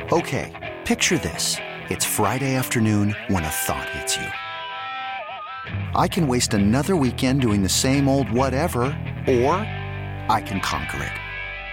Okay, picture this. It's Friday afternoon when a thought hits you. I can waste another weekend doing the same old whatever, or I can conquer it.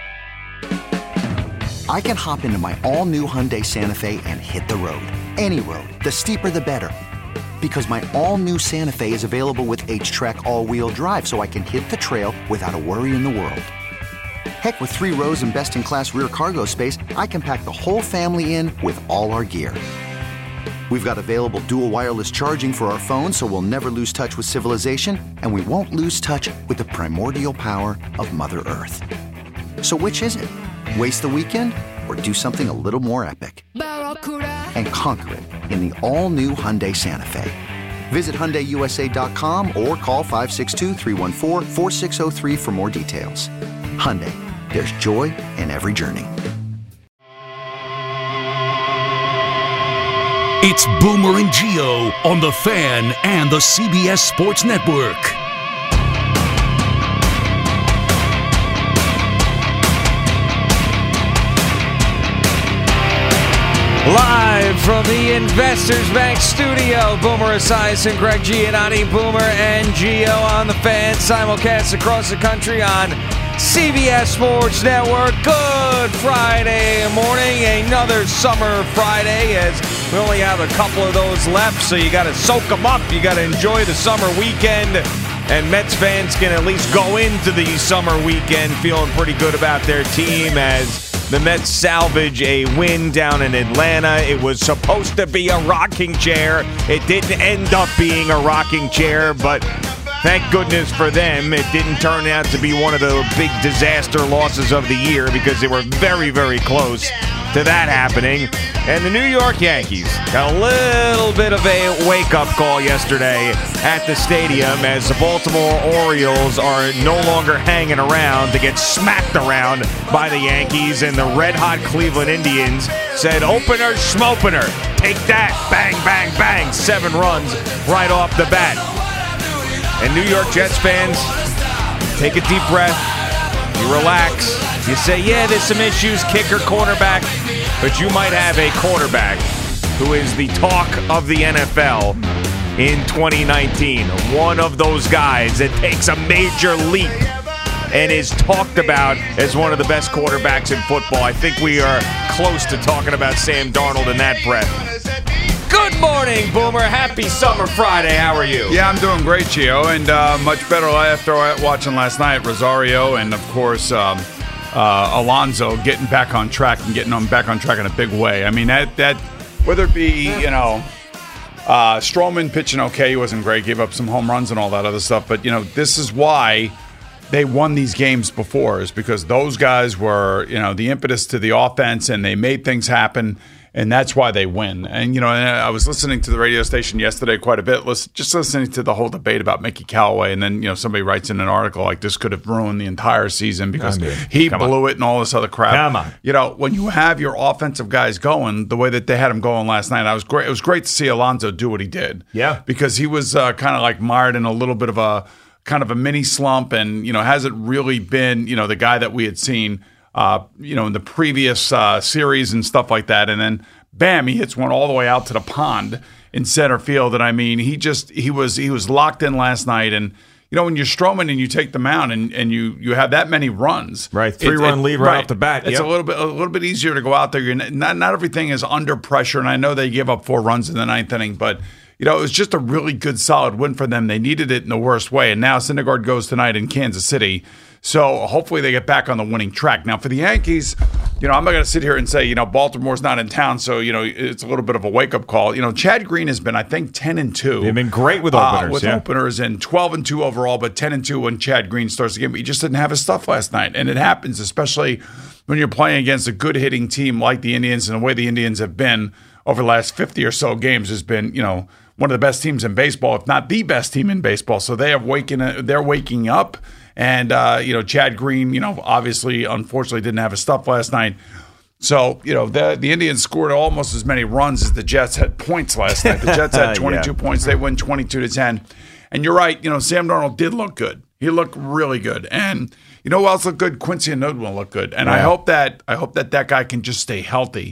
I can hop into my all-new Hyundai Santa Fe and hit the road. Any road. The steeper, the better. Because my all-new Santa Fe is available with H-Track all-wheel drive, so I can hit the trail without a worry in the world. Heck, with 3 rows and best-in-class rear cargo space, I can pack the whole family in with all our gear. We've got available dual wireless charging for our phones, so we'll never lose touch with civilization, and we won't lose touch with the primordial power of Mother Earth. So which is it? Waste the weekend or do something a little more epic? And conquer it in the all-new Hyundai Santa Fe. Visit HyundaiUSA.com or call 562-314-4603 for more details. Hyundai, there's joy in every journey. It's Boomer and Gio on The Fan and the CBS Sports Network. Live from the Investors Bank studio, Boomer Esiason, Greg Giannotti, Boomer and Gio on The Fan, simulcast across the country on CBS Sports Network. Good Friday morning, another summer Friday, as we only have a couple of those left, so you got to soak them up. You got to enjoy the summer weekend, and Mets fans can at least go into the summer weekend feeling pretty good about their team as the Mets salvage a win down in Atlanta. It was supposed to be a rocking chair. It didn't end up being a rocking chair, but thank goodness for them, it didn't turn out to be one of the big disaster losses of the year because they were very, very close to that happening. And the New York Yankees got a little bit of a wake-up call yesterday at the stadium as the Baltimore Orioles are no longer hanging around to get smacked around by the Yankees, and the red-hot Cleveland Indians said, opener, schmopener, take that, bang, bang, bang, 7 runs right off the bat. And New York Jets fans, take a deep breath, you relax, you say, yeah, there's some issues, kicker, quarterback, but you might have a quarterback who is the talk of the NFL in 2019. One of those guys that takes a major leap and is talked about as one of the best quarterbacks in football. I think we are close to talking about Sam Darnold in that breath. Good morning, Boomer. Happy Summer Friday. How are you? Yeah, I'm doing great, Gio, and much better after watching last night. Rosario and, of course, Alonso getting back on track and getting back on track in a big way. I mean, that whether it be, Stroman pitching okay, he wasn't great, gave up some home runs and all that other stuff. But, this is why they won these games before, is because those guys were, the impetus to the offense, and they made things happen. And that's why they win. And, I was listening to the radio station yesterday quite a bit, just listening to the whole debate about Mickey Callaway. And then, somebody writes in an article like this could have ruined the entire season because he blew it and all this other crap. Come on. When you have your offensive guys going the way that they had them going last night, it was great to see Alonso do what he did. Yeah. Because he was kind of like mired in a little bit of a kind of a mini slump and, hasn't really been, the guy that we had seen in the previous series and stuff like that. And then, bam, he hits one all the way out to the pond in center field. And I mean, he was locked in last night. And, when you're Stroman and you take the mound and you have that many runs. Right, 3-run lead right off the bat. It's a little bit easier to go out there. Not everything is under pressure. And I know they gave up 4 runs in the 9th inning, but it was just a really good, solid win for them. They needed it in the worst way. And now Syndergaard goes tonight in Kansas City. So hopefully they get back on the winning track. Now for the Yankees, I'm not going to sit here and say, Baltimore's not in town, so, it's a little bit of a wake-up call. Chad Green has been, I think, 10-2. They've been great with openers. Openers, and 12-2 overall, but 10-2 when Chad Green starts the game. But he just didn't have his stuff last night. And it happens, especially when you're playing against a good hitting team like the Indians, and the way the Indians have been over the last 50 or so games has been, one of the best teams in baseball, if not the best team in baseball. So they're waking up. And, Chad Green, obviously, unfortunately, didn't have his stuff last night. So, the Indians scored almost as many runs as the Jets had points last night. The Jets had 22 points. They win 22-10. And you're right, Sam Darnold did look good. He looked really good. And who else looked good? Quincy Enunwa looked good. And I hope that guy can just stay healthy.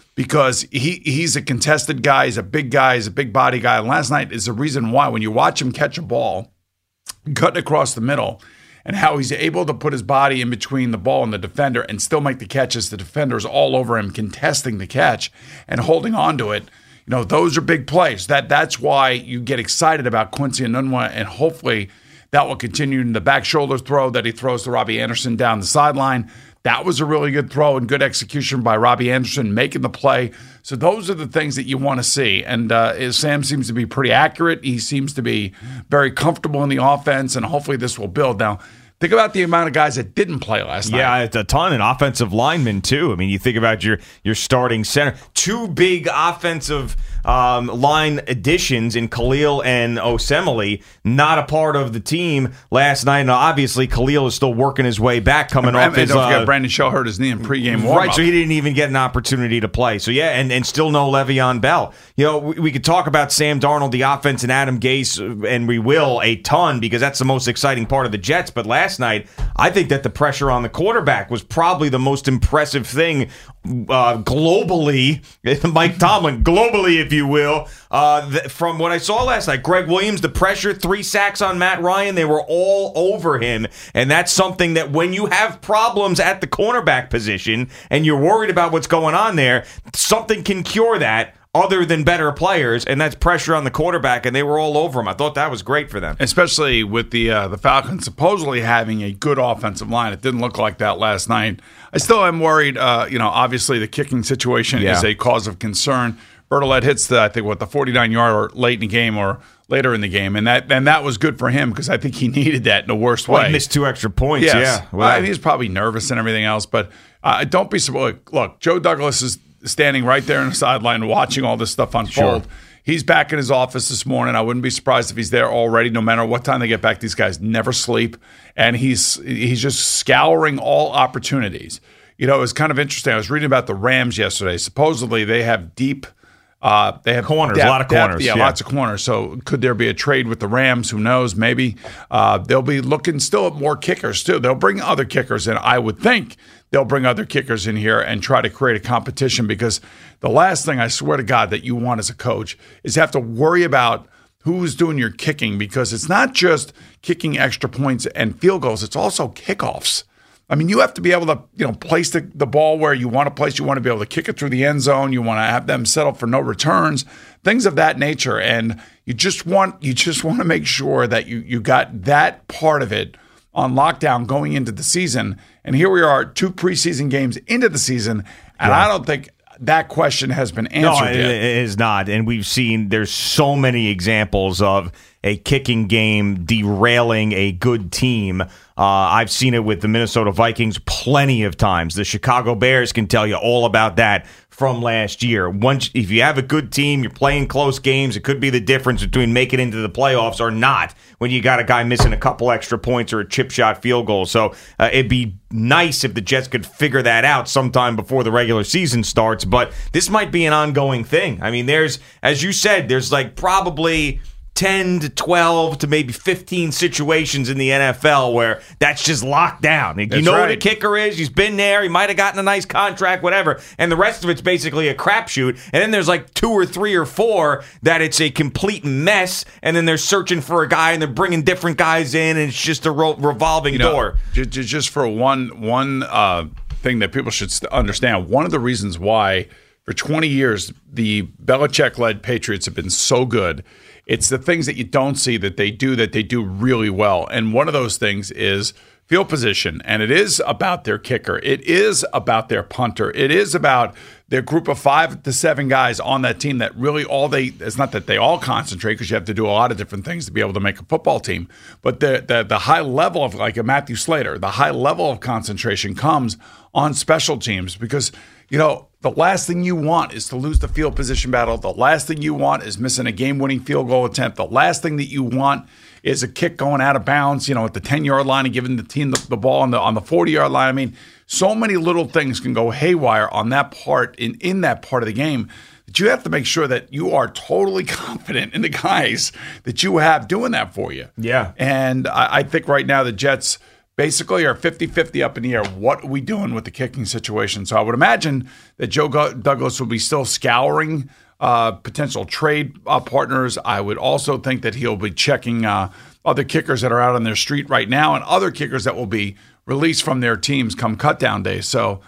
because he's a contested guy. He's a big guy. He's a big body guy. And last night is the reason why when you watch him catch a ball, cutting across the middle, and how he's able to put his body in between the ball and the defender and still make the catches. The defender's all over him, contesting the catch and holding on to it. You know, those are big plays. That's why you get excited about Quincy Enunwa, and hopefully that will continue in the back shoulder throw that he throws to Robbie Anderson down the sideline. That was a really good throw and good execution by Robbie Anderson, making the play. So those are the things that you want to see. And Sam seems to be pretty accurate. He seems to be very comfortable in the offense, and hopefully this will build. Now, think about the amount of guys that didn't play last night. Yeah, it's a ton, and offensive linemen, too. I mean, you think about your starting center. Two big offensive line additions in Khalil and Osemele, not a part of the team last night. And obviously, Khalil is still working his way back, coming off his... Don't forget, Brandon Shell hurt his knee in pregame warm-up. Right, so he didn't even get an opportunity to play. So, yeah, and still no Le'Veon Bell. You know, we could talk about Sam Darnold, the offense, and Adam Gase, and we will a ton, because that's the most exciting part of the Jets. But last night, I think that the pressure on the quarterback was probably the most impressive thing globally. Mike Tomlin, globally, if you will, from what I saw last night. Greg Williams, the pressure, 3 sacks on Matt Ryan. They were all over him. And that's something that when you have problems at the cornerback position and you're worried about what's going on there, something can cure that other than better players, and that's pressure on the quarterback, and they were all over him. I thought that was great for them. Especially with the Falcons supposedly having a good offensive line. It didn't look like that last night. I still am worried. Obviously the kicking situation is a cause of concern. Bertolet hits the 49-yarder late in the game or later in the game, and that was good for him because I think he needed that in the worst way. He missed 2 extra points, yes. yeah. Well, he's probably nervous and everything else, but don't be surprised. Look, Joe Douglas is standing right there on the sideline watching all this stuff unfold. Sure. He's back in his office this morning. I wouldn't be surprised if he's there already. No matter what time they get back, these guys never sleep, and he's just scouring all opportunities. You know, it was kind of interesting. I was reading about the Rams yesterday. Supposedly they have deep they have corners, a lot of corners. Yeah, lots of corners. So could there be a trade with the Rams? Who knows? Maybe. They'll be looking still at more kickers, too. They'll bring other kickers in. I would think they'll bring other kickers in here and try to create a competition, because the last thing I swear to God that you want as a coach is have to worry about who's doing your kicking, because it's not just kicking extra points and field goals. It's also kickoffs. I mean, you have to be able to, place the ball where you want to place. You want to be able to kick it through the end zone. You want to have them settle for no returns, things of that nature. And you just want to make sure that you got that part of it on lockdown going into the season. And here we are, 2 preseason games into the season, and I don't think that question has been answered yet. It is not. And we've seen there's so many examples of a kicking game derailing a good team. I've seen it with the Minnesota Vikings plenty of times. The Chicago Bears can tell you all about that from last year. If you have a good team, you're playing close games, it could be the difference between making it into the playoffs or not when you got a guy missing a couple extra points or a chip shot field goal. So it'd be nice if the Jets could figure that out sometime before the regular season starts. But this might be an ongoing thing. I mean, as you said, there's probably 10 to 12 to maybe 15 situations in the NFL where that's just locked down. You know right. Who the kicker is. He's been there. He might have gotten a nice contract, whatever. And the rest of it's basically a crapshoot. And then there's 2 or 3 or 4 that it's a complete mess. And then they're searching for a guy and they're bringing different guys in. And it's just a revolving door. Just for one thing that people should understand, one of the reasons why for 20 years the Belichick-led Patriots have been so good, it's the things that you don't see that they do really well. And one of those things is field position. And it is about their kicker. It is about their punter. It is about their group of 5 to 7 guys on that team that really it's not that they all concentrate, because you have to do a lot of different things to be able to make a football team. But the high level of a Matthew Slater, the high level of concentration comes on special teams, because the last thing you want is to lose the field position battle. The last thing you want is missing a game-winning field goal attempt. The last thing that you want is a kick going out of bounds, at the 10-yard line and giving the team the ball on the 40-yard line. I mean, so many little things can go haywire on that part, in that part of the game, that you have to make sure that you are totally confident in the guys that you have doing that for you. Yeah. And I think right now the Jets, basically are 50-50 up in the air. What are we doing with the kicking situation? So I would imagine that Joe Douglas will be still scouring potential trade partners. I would also think that he'll be checking other kickers that are out on their street right now and other kickers that will be released from their teams come cutdown day. So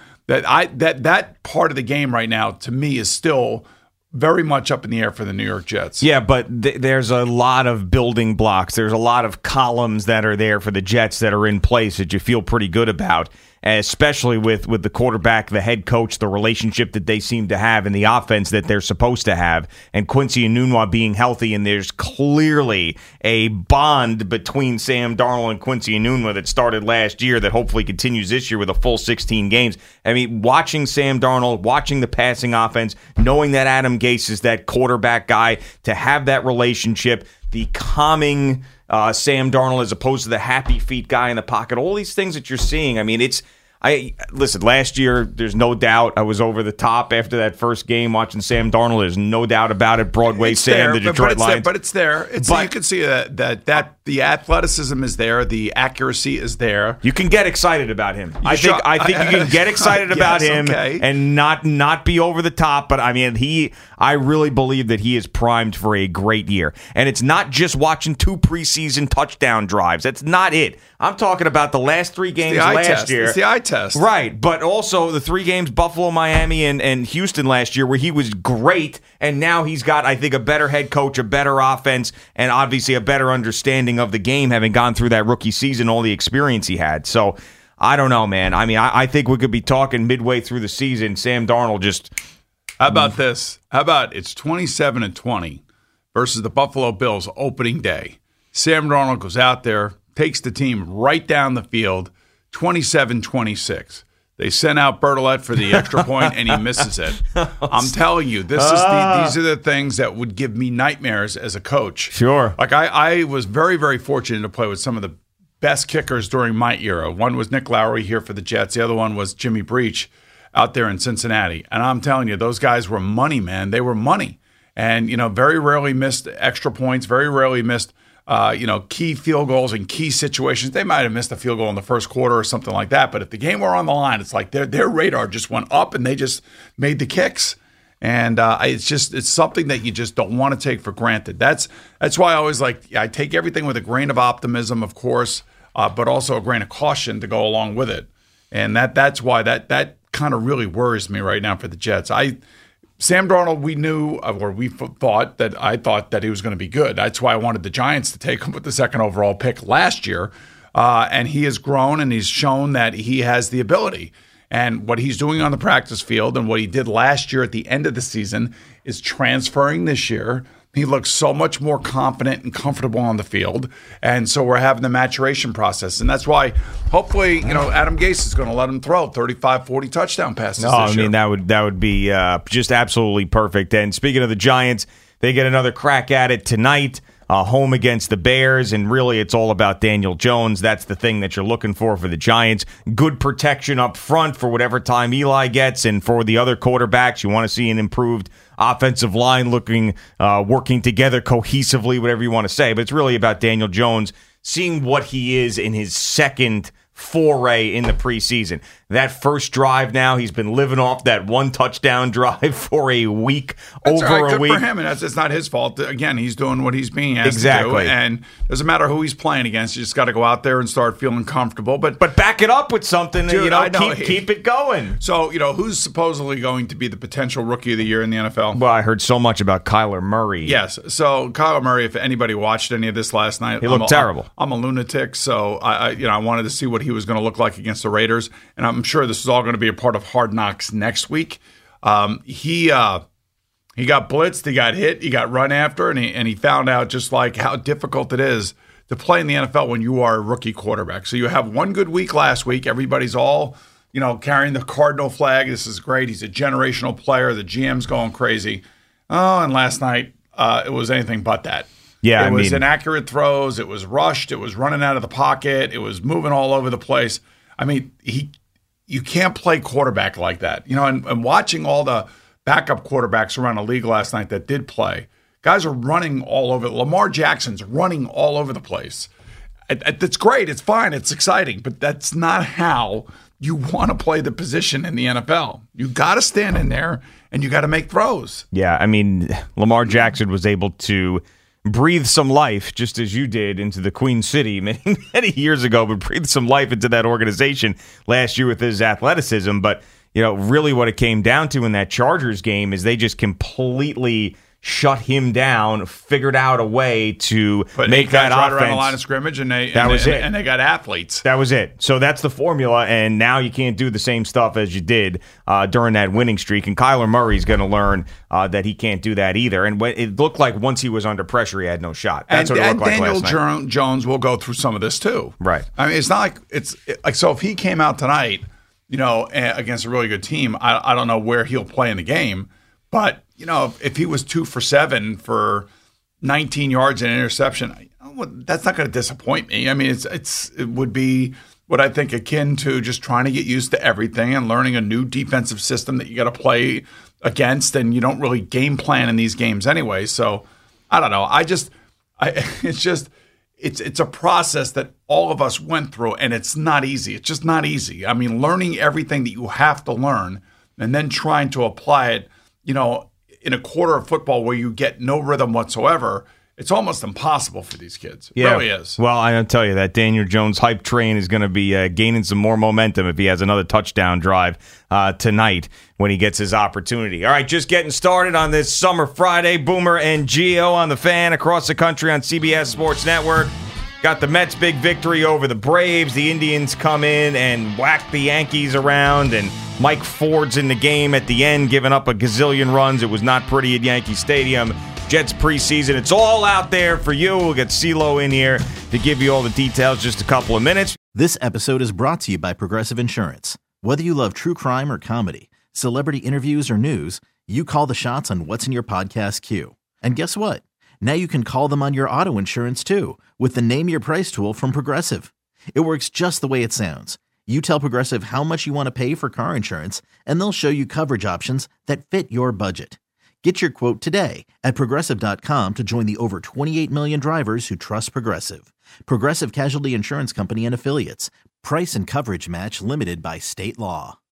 that part of the game right now, to me, is still very much up in the air for the New York Jets. Yeah, but there's a lot of building blocks. There's a lot of columns that are there for the Jets that are in place that you feel pretty good about, especially with the quarterback, the head coach, the relationship that they seem to have, and the offense that they're supposed to have, and Quincy Enunwa being healthy. And there's clearly a bond between Sam Darnold and Quincy Enunwa that started last year that hopefully continues this year with a full 16 games. I mean, watching Sam Darnold, watching the passing offense, knowing that Adam Gase is that quarterback guy, to have that relationship, the calming Sam Darnold as opposed to the happy feet guy in the pocket, all these things that you're seeing. I mean, listen, last year, there's no doubt I was over the top after that first game watching Sam Darnold. There's no doubt about it. Broadway Sam, the Detroit Lions. But it's there. You can see that the athleticism is there. The accuracy is there. You can get excited about him. I think you can get excited about him and not be over the top. But I mean, I really believe that he is primed for a great year. And it's not just watching 2 preseason touchdown drives. That's not it. I'm talking about the last 3 games last year. It's the eye test. Right, but also the 3 games, Buffalo, Miami, and Houston last year, where he was great, and now he's got, I think, a better head coach, a better offense, and obviously a better understanding of the game, having gone through that rookie season, all the experience he had. So, I don't know, man. I mean, I think we could be talking midway through the season, Sam Darnold just... How about this? How about it's 27-20 versus the Buffalo Bills opening day. Sam Darnold goes out there, takes the team right down the field, 27-26. They sent out Bertolette for the extra point, and he misses it. I'm telling you, these are the things that would give me nightmares as a coach. Sure. Like I was very, very fortunate to play with some of the best kickers during my era. One was Nick Lowry here for the Jets. The other one was Jimmy Breach out there in Cincinnati. And I'm telling you, those guys were money, man. They were money. And, very rarely missed extra points, very rarely missed key field goals in key situations. They might have missed a field goal in the first quarter or something like that. But if the game were on the line, it's like their radar just went up and they just made the kicks. And it's something that you just don't want to take for granted. That's why I always I take everything with a grain of optimism, of course, but also a grain of caution to go along with it. And that's why that kind of really worries me right now for the Jets. Sam Darnold, I thought that he was going to be good. That's why I wanted the Giants to take him with the 2nd overall pick last year. And he has grown and he's shown that he has the ability. And what he's doing on the practice field and what he did last year at the end of the season is transferring this year. He looks so much more confident and comfortable on the field. And so we're having the maturation process. And that's why hopefully, Adam Gase is going to let him throw 35, 40 touchdown passes this year. I mean, that would be just absolutely perfect. And speaking of the Giants, they get another crack at it tonight, home against the Bears. And really, it's all about Daniel Jones. That's the thing that you're looking for the Giants. Good protection up front for whatever time Eli gets. And for the other quarterbacks, you want to see an improved offensive line working together cohesively, whatever you want to say. But it's really about Daniel Jones seeing what he is in his second foray in the preseason. That first drive now, he's been living off that 1 touchdown drive for a week, that's over a week. Good for him, and it's not his fault. Again, he's doing what he's being asked to do, and it doesn't matter who he's playing against. You just got to go out there and start feeling comfortable. But back it up with something, dude, keep it going. So, who's supposedly going to be the potential rookie of the year in the NFL? Well, I heard so much about Kyler Murray. Yes. So, Kyler Murray, if anybody watched any of this last night, he looked terrible. I'm a lunatic, so I wanted to see what he was going to look like against the Raiders, and I'm sure this is all going to be a part of Hard Knocks next week. He got blitzed, he got hit, he got run after, and he found out just like how difficult it is to play in the NFL when you are a rookie quarterback. So you have one good week last week. Everybody's all carrying the Cardinal flag. This is great. He's a generational player. The GM's going crazy. Oh, and last night it was anything but that. Yeah, it was inaccurate throws. It was rushed. It was running out of the pocket. It was moving all over the place. I mean, you can't play quarterback like that. And watching all the backup quarterbacks around the league last night that did play, guys are running all over. Lamar Jackson's running all over the place. That's great. It's fine. It's exciting. But that's not how you want to play the position in the NFL. You got to stand in there and you got to make throws. Yeah, I mean, Lamar Jackson was able to breathe some life, just as you did, into the Queen City many years ago, but breathe some life into that organization last year with his athleticism. But, really what it came down to in that Chargers game is they just completely shut him down, figured out a way to make that offense right around the line of scrimmage, and they got athletes. That was it. So that's the formula, and now you can't do the same stuff as you did during that winning streak. And Kyler Murray's going to learn that he can't do that either. And it looked like once he was under pressure, he had no shot. That's what it looked like last night. Daniel Jones will go through some of this too. Right. I mean, it's not like it's like, so if he came out tonight, against a really good team, I don't know where he'll play in the game, but if he was 2 for 7 for 19 yards and an interception, that's not going to disappoint me. I mean, it would be what I think akin to just trying to get used to everything and learning a new defensive system that you got to play against, and you don't really game plan in these games anyway. So I don't know. It's a process that all of us went through, and it's not easy. It's just not easy. I mean, learning everything that you have to learn and then trying to apply it, in a quarter of football where you get no rhythm whatsoever, it's almost impossible for these kids. It really is. Well, I'll tell you, that Daniel Jones hype train is going to be gaining some more momentum if he has another touchdown drive tonight when he gets his opportunity. All right, just getting started on this Summer Friday. Boomer and Gio on the Fan across the country on CBS Sports Network. Got the Mets' big victory over the Braves. The Indians come in and whack the Yankees around, and Mike Ford's in the game at the end, giving up a gazillion runs. It was not pretty at Yankee Stadium. Jets preseason. It's all out there for you. We'll get CeeLo in here to give you all the details just a couple of minutes. This episode is brought to you by Progressive Insurance. Whether you love true crime or comedy, celebrity interviews or news, you call the shots on what's in your podcast queue. And guess what? Now you can call them on your auto insurance too with the Name Your Price tool from Progressive. It works just the way it sounds. You tell Progressive how much you want to pay for car insurance, and they'll show you coverage options that fit your budget. Get your quote today at Progressive.com to join the over 28 million drivers who trust Progressive. Progressive Casualty Insurance Company and Affiliates. Price and coverage match limited by state law.